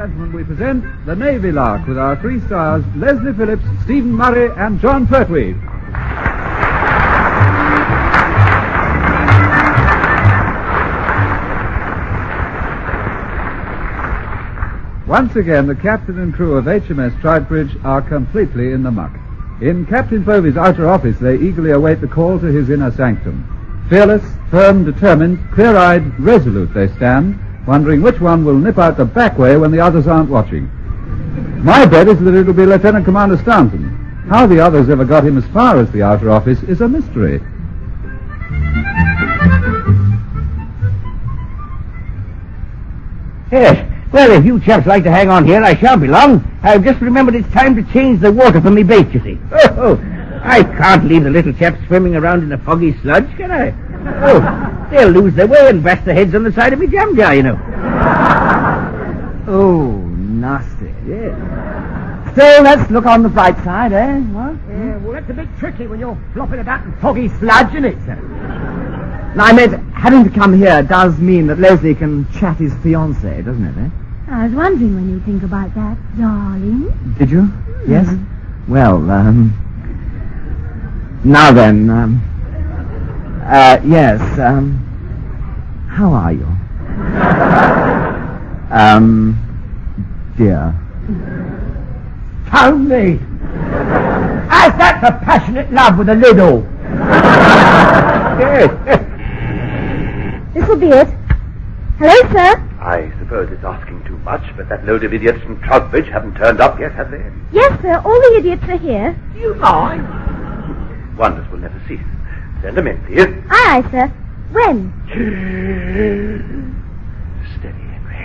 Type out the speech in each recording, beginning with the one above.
gentlemen, we present The Navy Lark with our 3 stars, Leslie Phillips, Stephen Murray, and John Pertwee. Once again, the captain and crew of HMS Troutbridge are completely in the muck. In Captain Povey's outer office, they eagerly await the call to his inner sanctum. Fearless, firm, determined, clear-eyed, resolute they stand, wondering which one will nip out the back way when the others aren't watching. My bet is that it'll be Lieutenant Commander Staunton. How the others ever got him as far as the outer office is a mystery. Yes. Well, if you chaps like to hang on here, I shan't be long. I've just remembered it's time to change the water for me bait, you see. Oh, I can't leave the little chaps swimming around in a foggy sludge, can I? Oh, they'll lose their way and bash their heads on the side of me jam jar, you know. Oh, nasty. Yeah. Still, let's look on the bright side, eh? What? Yeah, well, that's a bit tricky when you're flopping about in foggy sludge, isn't it, sir? Now, I meant, having to come here does mean that Leslie can chat his fiancée, doesn't it, eh? I was wondering when you think about that, darling. Did you? Yes? Well, now then, yes, how are you? Dear. Tony! How's that for passionate love with a lid all? This will be it. Hello, sir. I suppose it's asking too much, but that load of idiots from Troutbridge haven't turned up yet, have they? Yes, sir. All the idiots are here. Do you mind? Wonders will never cease. Send them in, please. Aye, sir. When? Steady, Henry.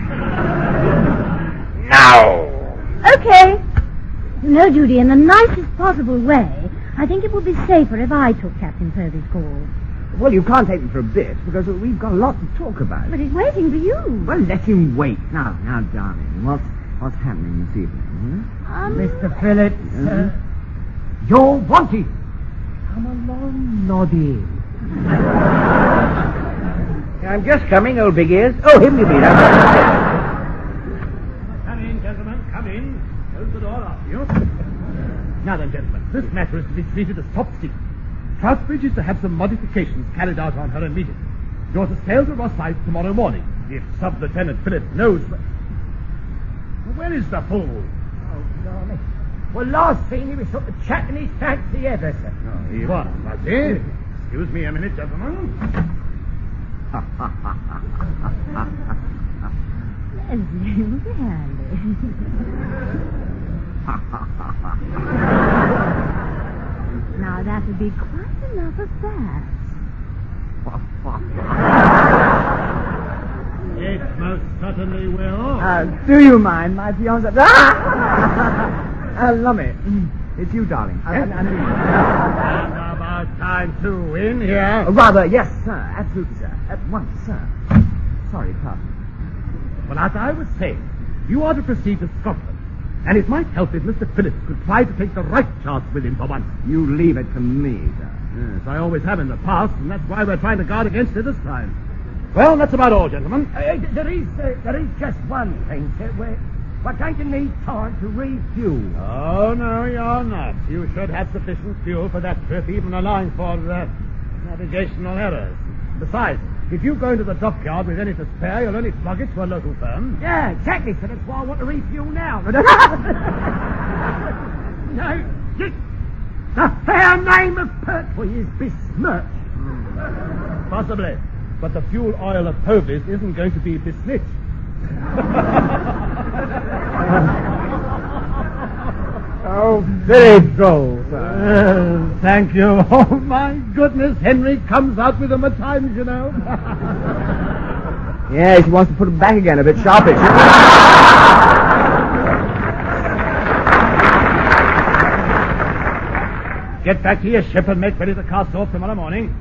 Now! Okay. You know, Judy, in the nicest possible way, I think it would be safer if I took Captain Povey's call. Well, you can't take him for a bit, because we've got a lot to talk about. But he's waiting for you. Well, let him wait. Now, darling, what's happening this evening? Mr. Phillips, you're wanted. Come along, Noddy. I'm just coming, old big ears. Oh, him you mean. Come in, gentlemen, come in. Close the door after you. Now then, gentlemen, this matter is to be treated as top secret. Troutbridge is to have some modifications carried out on her immediately. You're to sail to Rosyth tomorrow morning, if Sub-Lieutenant Phillips knows where... Where is the fool? Oh, blimey. Well, last seen he was sort of chatting his fancy ever, sir. Oh, he was he? Excuse me a minute, gentlemen. Leslie, Now, that would be quite enough of that. It most certainly will. Do you mind, my fiancé? Lummy, it's you, darling. About time to in here. Rather, yes, sir. Absolutely, sir. At once, sir. Sorry, pardon. Well, as I was saying, you are to proceed to Scotland. And it might help if Mr. Phillips could try to take the right chance with him for once. You leave it to me, sir. Yes, I always have in the past, and that's why we're trying to guard against it this time. Well, that's about all, gentlemen. There is just one thing, sir. We're going to need time to refuel. Oh, no, you're not. You should have sufficient fuel for that trip, even allowing for navigational errors. Besides, if you go into the dockyard with any to spare, you'll only plug it to a local firm. Yeah, exactly, sir. That's why I want to refuel now. No, the fair name of Pertwee is besmirched. Possibly. But the fuel oil of Povey's isn't going to be besnitched. Oh, very droll, sir. Thank you. Oh, my goodness. Henry comes out with them at times, you know. Yeah, she wants to put them back again a bit sharpish. Get back to your ship and make ready to cast off tomorrow morning.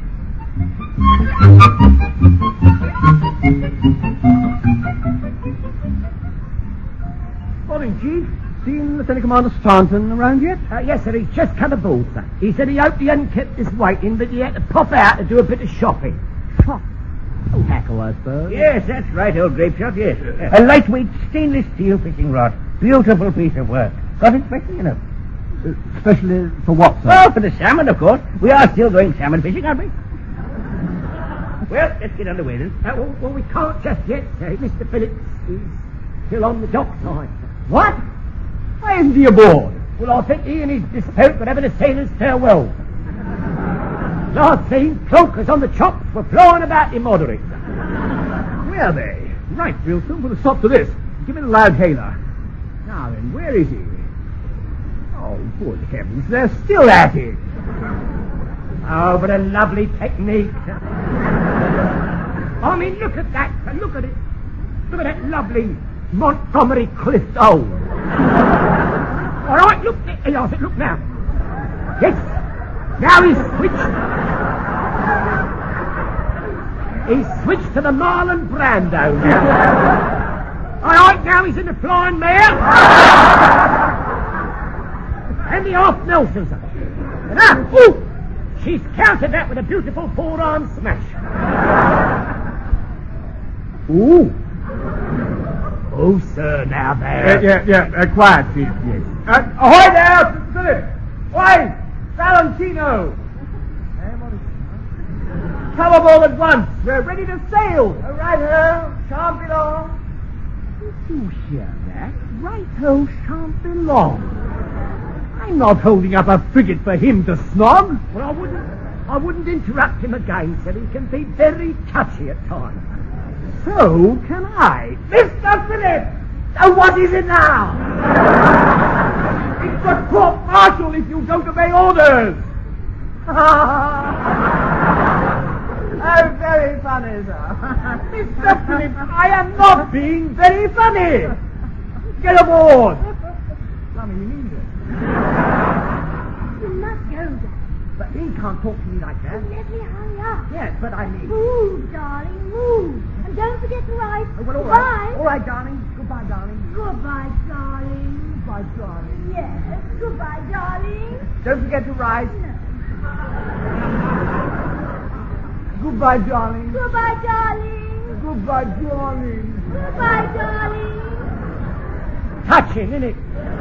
Morning, Chief. Seen Lieutenant Commander Staunton around yet? Yes, sir. He's just come aboard, sir. He said he hoped he hadn't kept us waiting, but he had to pop out to do a bit of shopping. Oh, Hackle, I suppose. Yes, that's right, old grape shot, yes. A lightweight stainless steel fishing rod. Beautiful piece of work. Got it specially, you know. Especially for what, sir? Oh, for the salmon, of course. We are still going salmon fishing, aren't we? Well, let's get underway then. Well, we can't just yet, Mr. Phillips is still on the dock side. What? Why isn't he aboard? Well, I think he and his dispute were having a sailor's farewell. Last seen, cloakers on the chops were flying about immoderated. Where are they? Right, we'll soon put a stop to this. Give me the loud hailer. Now then, where is he? Oh, good heavens, they're still at it. Oh, but a lovely technique. I mean, look at that. Look at it. Look at that lovely Montgomery Clift hole. All right, look. Look now. Yes. Now he's switched to the Marlon Brando now. All right, now he's in the Flying Mare. And the Half Nelson. She's countered that with a beautiful forearm smash. Ooh. Oh, sir, now there. Quiet, Chief, yes. Ahoy there, Mr. Phillips! Why, Valentino! Come aboard at once. We're ready to sail. Right-ho, shan't be long. Did you hear that? Right-ho, shan't be long. I'm not holding up a frigate for him to snog. Well, I wouldn't interrupt him again, sir. He can be very touchy at times. So can I. Mr. Phillips! Oh, what is it now? It's a court-martial if you don't obey orders. Oh, very funny, sir. Mr. Phillips, I am not being very funny. Get aboard. Lummy, you mean it? You must go, darling. But he can't talk to me like that. Let me hurry up. Yes, but I mean... Move, darling, move. And don't forget to write. Oh, well, all Goodbye. right. All right, darling. Goodbye, darling. Goodbye, darling. Goodbye, darling. Yes, goodbye, darling. Don't forget to write. No. Goodbye, darling. Goodbye, darling. Goodbye, darling. Goodbye, darling. Touching, isn't it?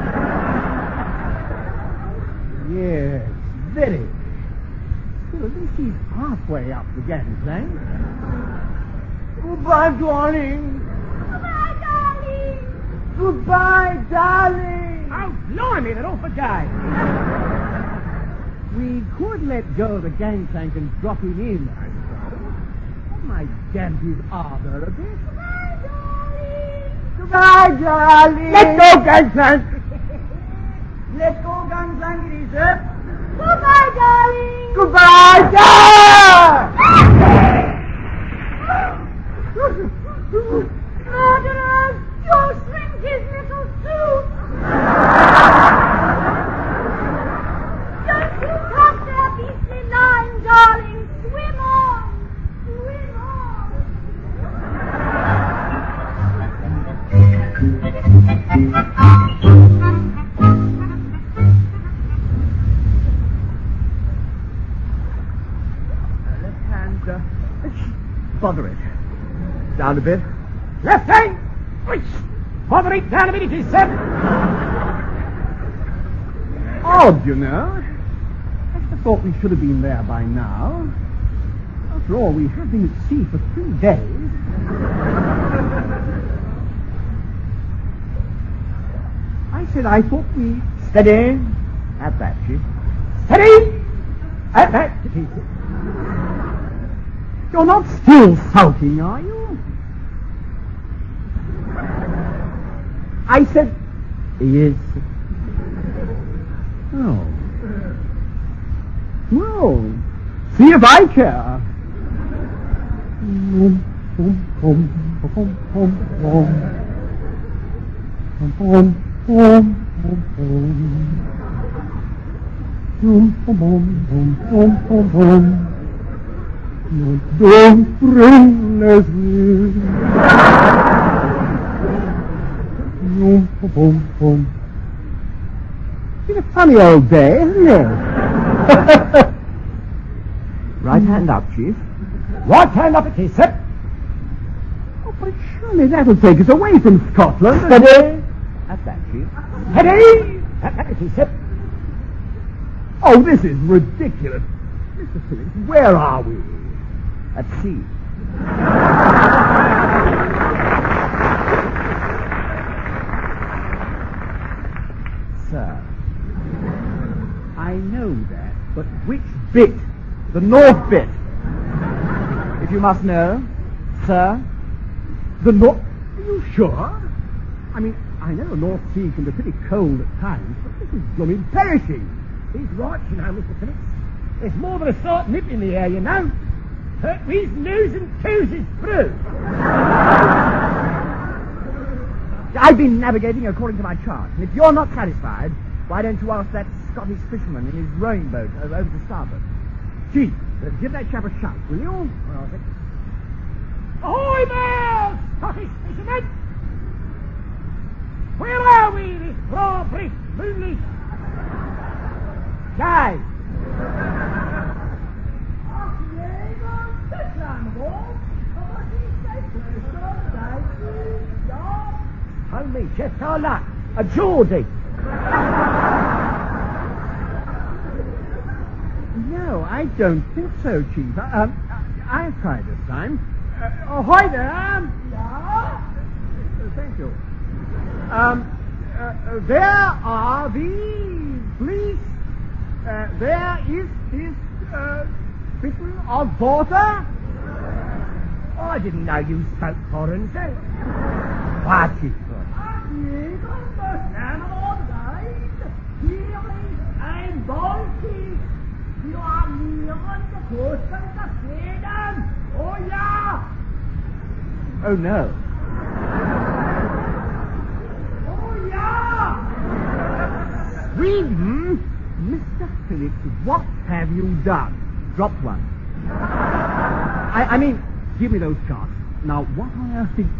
Yes, very. Well, at least he's halfway up the gangplank. Goodbye, darling. Goodbye, darling. Goodbye, darling. Oh, blimey, they're off again. We could let go of the gangplank and drop him in, I suppose. That might damp his ardor a bit. Goodbye, darling. Let go, gangplank. Let go, gangplank, it is, sir. Goodbye, darling. Goodbye, darling. Murderers, you'll shrink his little suit. Don't you touch their beastly line, darling. Swim on. Swim Left hand, bother it. Down a bit. Left hand. Bother it down a bit, it is, sir. Odd, you know. I thought we should have been there by now. After all, we have been at sea for 3 days. I said I thought we... Steady. At that, Chief. Steady. At that, it is. You're not still sulking, are you? I said... Yes. Oh. Well, see if I care. Don't bring Leslie. It's a funny old day, isn't it? Right hand up, Chief. Right hand up it is, sir. But surely that'll take us away from Scotland. Steady! That's that, Chief. Steady! That is it. Oh, this is ridiculous. Mr. Phillips, where are we? At sea. Sir, I know that, but which bit? The north bit. If you must know, sir. The north... Are you sure? I mean, I know the North Sea can be pretty cold at times, but this is blooming perishing. He's right, you know, Mr. Phillips. There's more than a slight nip in the air, you know. He's news and twos is through. I've been navigating according to my chart, and if you're not satisfied, why don't you ask that Scottish fisherman in his rowing boat over to starboard? Chief, give that chap a shout, will you? Ahoy there, Scottish fishermen! Where are we this broad, brisk, moonlit day? Hold me, just our luck. A Geordie. No, I don't think so, Chief. I'll try this time. Ahoy there! Yeah? Thank you. There are the police. There is this bitten of water. Oh, I didn't know you spoke foreign, sir. What, Chief? Oh, no. Sweden? Mr. Phillips, what have you done? Drop one. I mean, give me those charts. Now, what on earth did...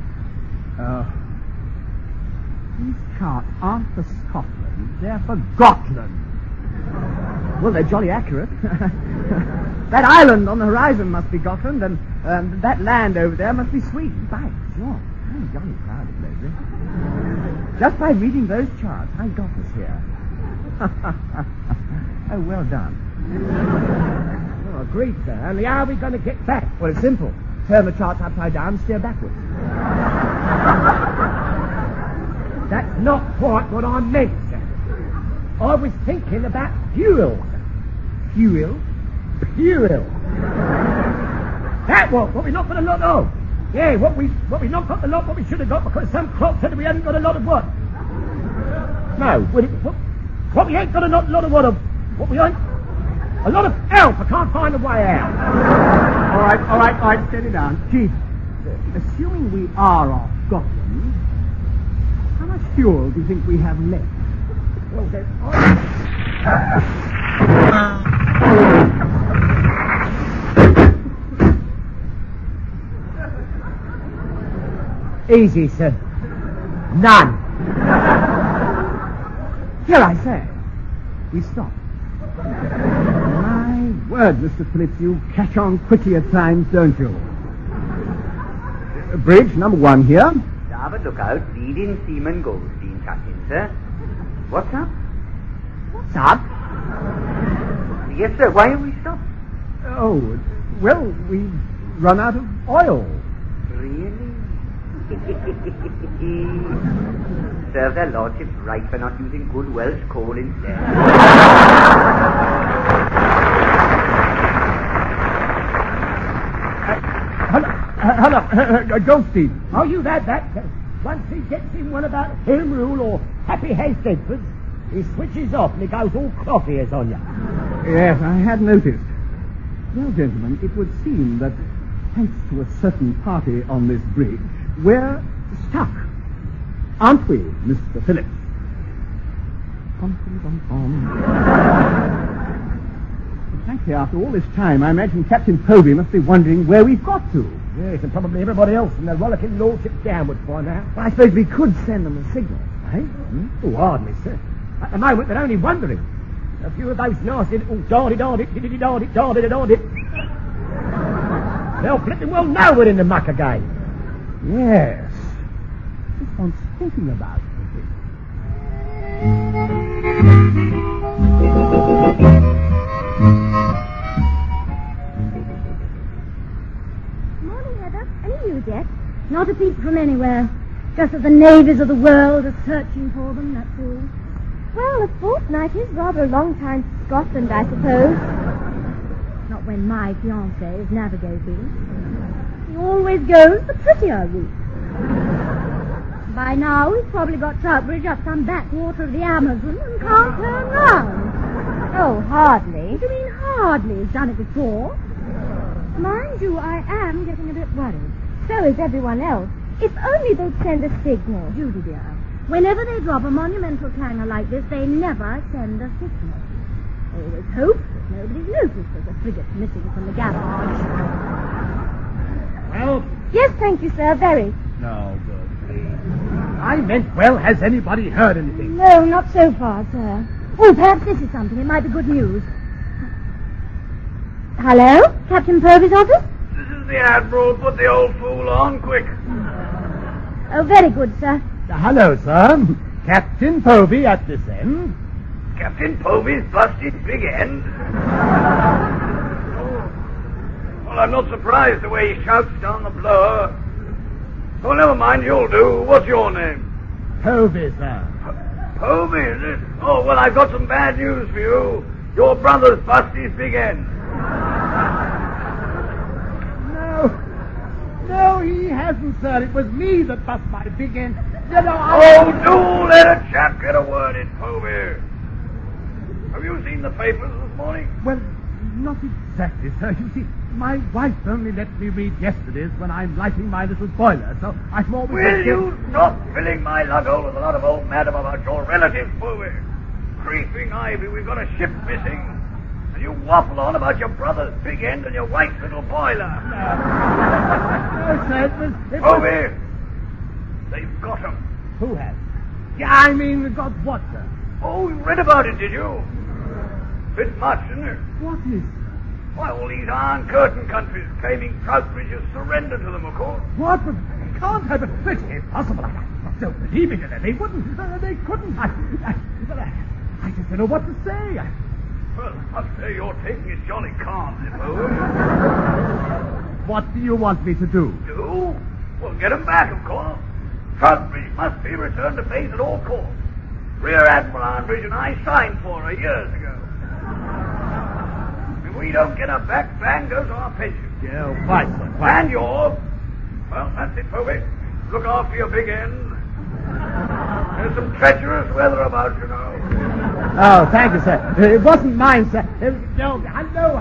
these charts aren't for Scotland, they're for Gotland. Well, they're jolly accurate. That island on the horizon must be Gotland, and that land over there must be Sweden. By George, I'm jolly proud of Leslie. Just by reading those charts, I got us here. Oh, well done. Oh, great, sir. Only how are we going to get back? Well, it's simple. Turn the charts upside down and steer backwards. That's not quite what I meant, sir. I was thinking about fuel. Fuel? Fuel. That what we not got a lot of. Yeah, what we not got the lot what we should have got because some clock said we hadn't got a lot of what? No, what we ain't got a lot of what of? What we ain't? A lot of help. I can't find a way out. All right, steady down. Chief, assuming we are off Scotland, how much fuel do you think we have left? Well, then, Easy, sir. None. Here, I say. We stop. My word, Mr. Phillips, you catch on quickly at times, don't you? Bridge number 1 here. Starboard lookout, leading seaman Goldstein, Captain, sir. What's up? What's up? Yes, sir. Why have we stopped? Oh, well, we've run out of oil. Really? Serve their lordships right for not using good Welsh coal instead. Hello, Goldstein. are you that? Once he gets in one about Home Rule or Happy Haystedfords, he switches off and he goes all cloth ears on you. Yes, I had noticed. Well, gentlemen, it would seem that, thanks to a certain party on this bridge, we're stuck. Aren't we, Mr. Phillips? Frankly, after all this time, I imagine Captain Povey must be wondering where we've got to. Yes, and probably everybody else in their rollicking lordship downward by now. Well, I suppose we could send them a signal, eh? Oh, hardly, sir. At the moment, they're only wondering. A few of those nasty little dardy-dardy, dardy-dardy. They'll flipping well know we're in the muck again. Yes. This one's thinking about it. Morning, Heather. Any news yet? Not a peep from anywhere. Just that the navies of the world are searching for them, that's all. Well, a fortnight is rather a long time for Scotland, I suppose. Not when my fiancé is navigating. He always goes the prettier route. By now, he's probably got Troutbridge up some backwater of the Amazon and can't turn round. Oh, hardly. What do you mean hardly? He's done it before. Mind you, I am getting a bit worried. So is everyone else. If only they'd send a signal. Judy, dear, whenever they drop a monumental clanger like this, they never send a signal. They always hope that nobody's noticed there's a frigate missing from the garage. Well? Yes, thank you, sir, very. No, good. I meant, well, has anybody heard anything? No, not so far, sir. Oh, perhaps this is something. It might be good news. Hello? Captain Purvis' office? This is the Admiral. Put the old fool on, quick. Oh, very good, sir. Hello, sir. Captain Povey at this end. Captain Povey's busted big end. Well, I'm not surprised the way he shouts down the blower. Oh, never mind, you'll do. What's your name? Povey, sir. Povey, is it? Oh, well, I've got some bad news for you. Your brother's bust his big end. No, he hasn't, sir. It was me that bust my big end. You know, Oh, do let a chap get a word in, Povey. Have you seen the papers this morning? Well, not exactly, sir. You see, my wife only let me read yesterday's when I'm lighting my little boiler, so I'm always... Will you stop filling my lug hole with a lot of old madam about your relatives, Povey? Creeping ivy, we've got a ship missing. And you waffle on about your brother's big end and your wife's little boiler. No, sir, it was... Povey, they've got him. Who has? Yeah, I mean, got what, sir? Oh, you read about it, did you? Bit much, isn't it? What is? Why, all these Iron Curtain countries claiming Troutbridge has surrendered to them, of course. What? But can't have it. It's impossible. I don't believe it. They wouldn't. They couldn't. I just don't know what to say. Well, I must say you're taking it jolly calm, Nippo. What do you want me to do? Do? Well, get them back, of course. Troutbridge must be returned to base at all costs. Rear Admiral Arnbridge and I signed for her years ago. If we don't get her back, bang goes our pension. Yeah, quite, sir. And yours. Well, that's it, Povey. Look after your big end. There's some treacherous weather about, you know. Oh, thank you, sir. It wasn't mine, sir. No, hello.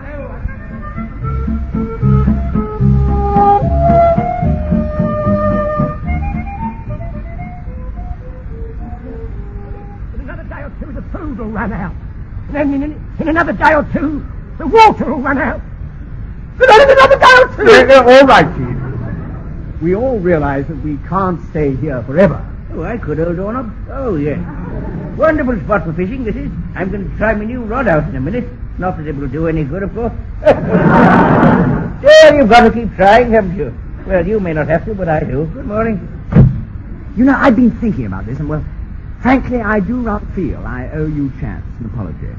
In another day or two, the food will run out. And then in another day or two, the water will run out. And then in another day or two... All right, Chief. We all realize that we can't stay here forever. Oh, I could hold on up. Oh, yes. Wonderful spot for fishing, this is. I'm going to try my new rod out in a minute. Not that it will do any good, of course. Still, you've got to keep trying, haven't you? Well, you may not have to, but I do. Good morning. You know, I've been thinking about this, and, well, frankly, I do not feel I owe you chance an apology.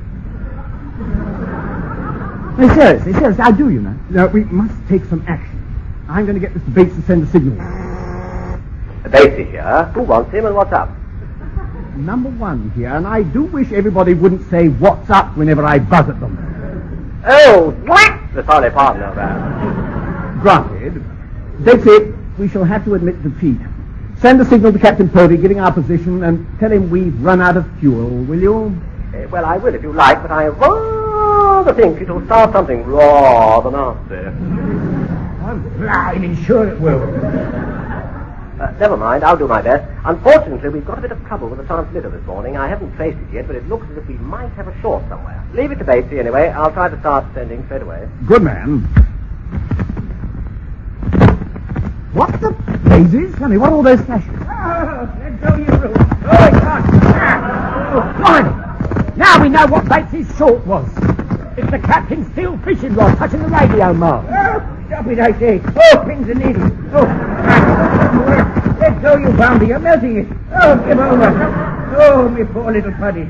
No, seriously, I do, you know. No, we must take some action. I'm going to get Mr. Bates to send a signal. Basie here. Who wants him and what's up? Number one here, and I do wish everybody wouldn't say what's up whenever I buzz at them. Oh, what? The sorry partner of that. Granted. That's it. We shall have to admit defeat. Send a signal to Captain Povey giving our position and tell him we've run out of fuel, will you? Well, I will if you like, but I rather think it'll start something rather nasty. I'm blimey sure it will. Never mind, I'll do my best. Unfortunately, we've got a bit of trouble with the transmitter this morning. I haven't traced it yet, but it looks as if we might have a short somewhere. Leave it to Basie anyway. I'll try to start sending straight away. Good man. What the blazes? Tell me, what are all those flashes? Let go your rope. Oh, it can't. Blimey! Now we know what Bates's short was. It's the captain's steel fishing rod touching the radio mark. Stop it, I say. Oh, pins and needles. Oh, right. Let go, you bounder. You're melting it. Oh, give over. Oh, me poor little putty.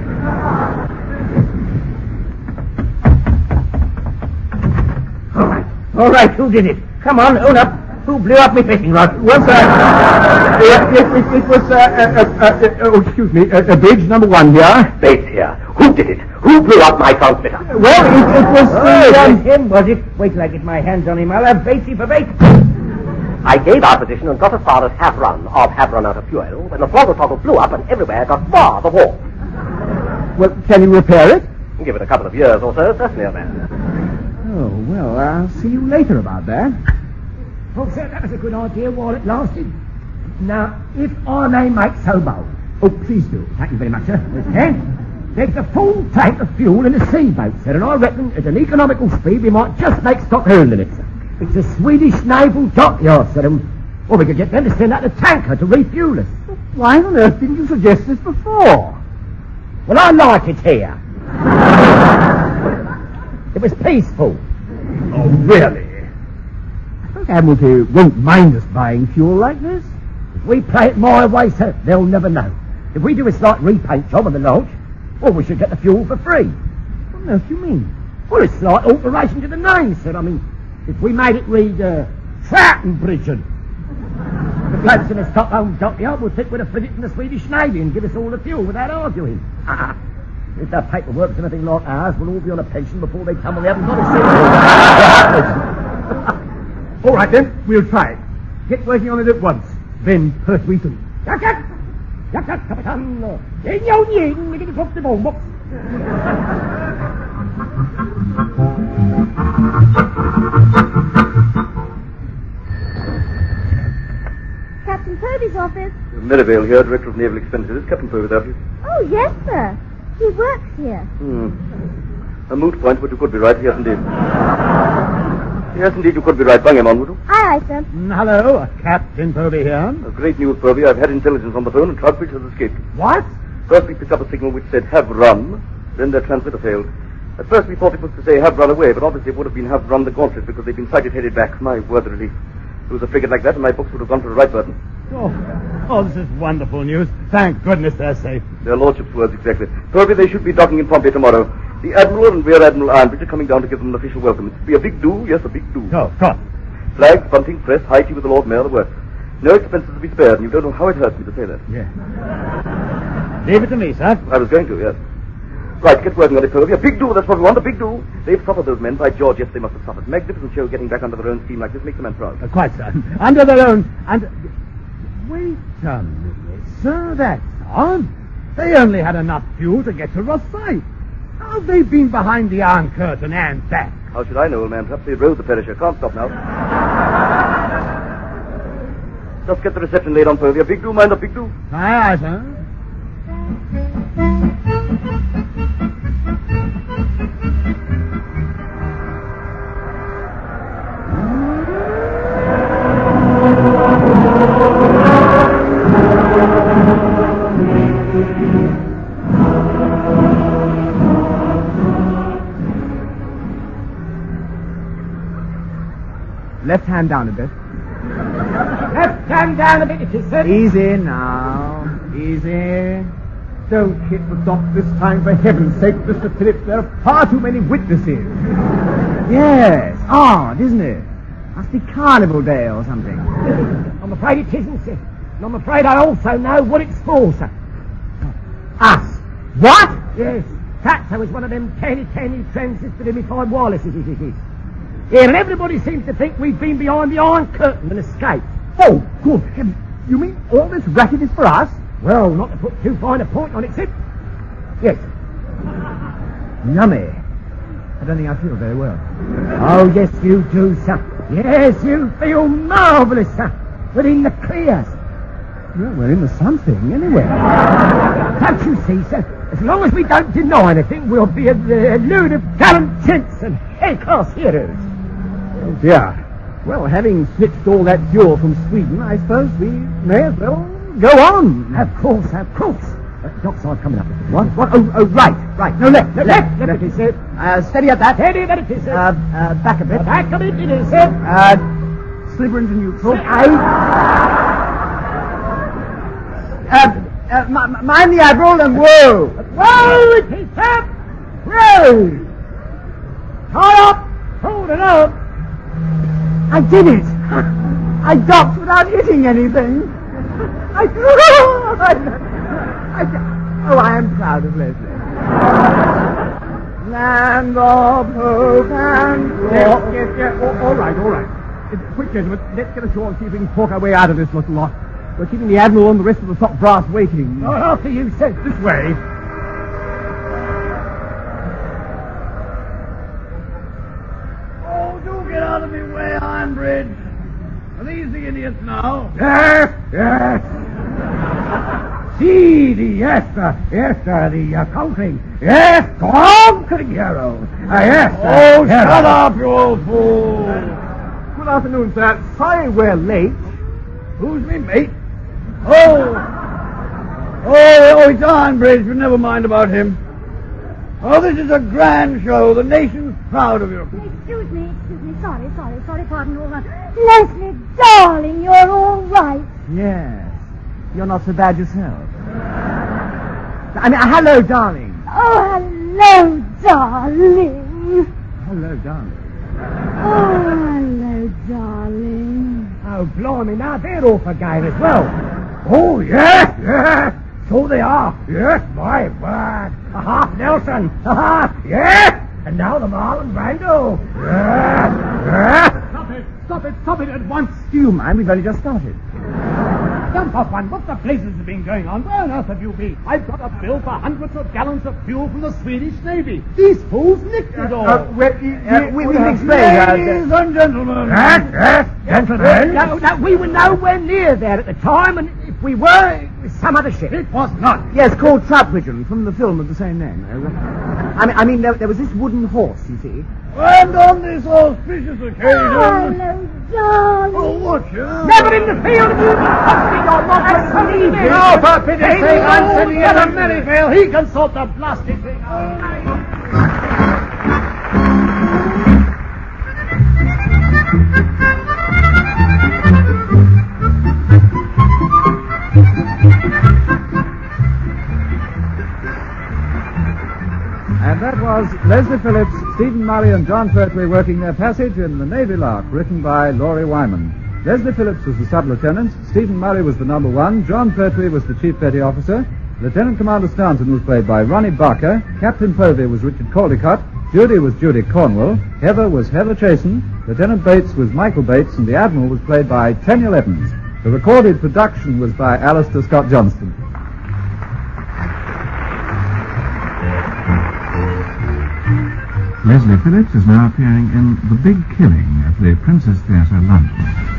All right, who did it? Come on, own up. Who blew up my fishing rod? Well, sir, it was, excuse me, Bridge number 1 here. Bates here. Who did it? Who blew up my transmitter? Well, it was it was him, was it? Wait till I get my hands on him. I'll have Batesy for bait. I gave our position and got as far as half run out of fuel, when the throttle blew up and everywhere got bar the wall. Well, can you repair it? Give it a couple of years or so, certainly, old man. Oh, well, I'll see you later about that. Oh, sir, that was a good idea while it lasted. Now, if I may make so bold. Oh, please do. Thank you very much, sir. There's a full tank of fuel in a seaboat, sir, and I reckon at an economical speed we might just make stock hurling it, sir. It's a Swedish naval dockyard, sir, or we could get them to send out a tanker to refuel us. Why on earth didn't you suggest this before? Well, I like it here. It was peaceful. Oh, really? I think Admiralty won't mind us buying fuel like this. If we play it my way, sir, they'll never know. If we do a slight repaint job on the launch, well, we should get the fuel for free. What on earth do you mean? Well, it's slight alteration to the name, sir. I mean, if we made it read, Trackenbridgen. The blokes in the Stockholm dockyard will think we're a frigate from the Swedish Navy and give us all the fuel without arguing. If their paperwork's anything like ours, we'll all be on a pension before they come and we haven't got a single. All right, then, we'll try it. Get working on it at once. Then persuasion. Jak, kapitan. Ingen, vi kan få bombbox. Captain Purdy's office. Merivale here, Director of Naval Expenses. Captain Purdy, there, please. Oh, yes, sir. He works here. A moot point, but you could be right. Yes, indeed. Yes, indeed, you could be right. Bung him on, would you? Aye, aye, sir. Hello, Captain Purdy here. Great news, Purdy. I've had intelligence on the phone and Troutbridge has escaped. What? First we picked up a signal which said, have run. Then their transmitter failed. At first we thought it was to say, have run away, but obviously it would have been have run the gauntlet because they'd been sighted headed back. My word of relief. If it was a frigate like that and my books would have gone to the right button. Oh, this is wonderful news. Thank goodness they're safe. Their lordships' words, exactly. Purdy, they should be docking in Pompey tomorrow. The Admiral and Rear Admiral Ironbridge are coming down to give them an official welcome. It's to be a big do, yes, a big do. Oh, of course. Flags, bunting, press, high tea with the Lord Mayor, the works. No expenses to be spared, and you don't know how it hurts me to say that. Yeah. Leave it to me, sir. I was going to, yes. Right, get working on it, Purdy. A big do, that's what we want, a big do. They've suffered, those men. By George, yes, they must have suffered. Magnificent show getting back under their own steam like this makes the man proud. Quite, sir. Under their own... Wait a minute, sir, that's odd. They only had enough fuel to get to Rosyth. How have they been behind the Iron Curtain and back? How should I know, old man? Perhaps they rode the Perisher. Can't stop now. Just get the reception laid on, Purdy. A big do, mind, a big do. Aye, aye, sir. Left hand down a bit. Left hand down a bit, it is, sir. Easy now. Easy. Don't hit the dock this time, for heaven's sake, Mr. Phillips. There are far too many witnesses. Yes. Odd, isn't it? Must be Carnival Day or something. I'm afraid it isn't, sir. And I'm afraid I also know what it's for, sir. Us. What? Yes. Fatso is one of them canny transistor unified wirelesses, it is. Yeah, and everybody seems to think we've been behind the Iron Curtain and escaped. Oh, good heavens. You mean all this racket is for us? Well, not to put too fine a point on it, sir. Yes. Nummy. I don't think I feel very well. Oh, yes, you do, sir. Yes, you feel marvellous, sir. Within the clears. Well, we're into something, anyway. Don't you see, sir? As long as we don't deny anything, we'll be a load of gallant gents and high-class heroes. Oh, dear. Well, having snitched all that fuel from Sweden, I suppose we may as well go on. Of course, of course. Dockside coming up. What? Oh, right. No, left, it is, sir. Steady at that. Steady, that it is, sir. Back a bit. Back a bit, it is, sir. Sliver into neutral. Mind the Admiral and whoa! Whoa, it is, sir! Whoa! Tie up! Hold it up! I did it! I docked without hitting anything. I am proud of Leslie. Land of hope and glory. Yes. All right. Quick, gentlemen, let's get ashore and see if we can talk our way out of this little lot. We're keeping the Admiral and the rest of the top brass waiting. Oh, after you said this way. Oh, do get out of my way, Ironbridge. Are these the idiots now? Yes. Yes, sir, the country. Yes, conquering hero. Yes, sir. Oh, shut up, you old fool. Good afternoon, sir. Sorry we're late. Who's me mate? Oh, it's Ironbridge, but never mind about him. Oh, this is a grand show. The nation's proud of you. Excuse me. Sorry, pardon all that. Leslie, darling, you're all right. Yes. You're not so bad yourself. Hello, darling. Oh, hello, darling. Hello, darling. Oh, hello, darling. Oh, blimey, now they're all for game as well. Oh, yes. So they are. Yes, my word. Aha, Nelson. Aha, yes. And now the Marlon Brando. Yes. Stop it at once. Do you mind? We've only just started. Jump off one. What the blazes has been going on? Where on earth have you been? I've got a bill for hundreds of gallons of fuel from the Swedish Navy. These fools nicked it all. We can explain. Ladies and gentlemen. Yes, gentlemen. No, we were nowhere near there at the time, and if we were, it was some other ship. It was not. Yes, called Troutpigeon, from the film of the same name. There was this wooden horse, you see. And on this auspicious occasion... Hello, darling. Oh, watch out. Never in the field of you touching your mother's sleeve. No, for pity's sake, I'm sending you to Merivale. He can sort the blasted thing out. And that was Leslie Phillips, Stephen Murray and John Pertwee working their passage in The Navy Lark, written by Laurie Wyman. Leslie Phillips was the sub-lieutenant, Stephen Murray was the number one, John Pertwee was the chief petty officer, Lieutenant Commander Staunton was played by Ronnie Barker, Captain Povey was Richard Caldecott, Judy was Judy Cornwell, Heather was Heather Chasen, Lieutenant Bates was Michael Bates, and the Admiral was played by Teniel Evans. The recorded production was by Alistair Scott Johnston. Leslie Phillips is now appearing in The Big Killing at the Princess Theatre, London.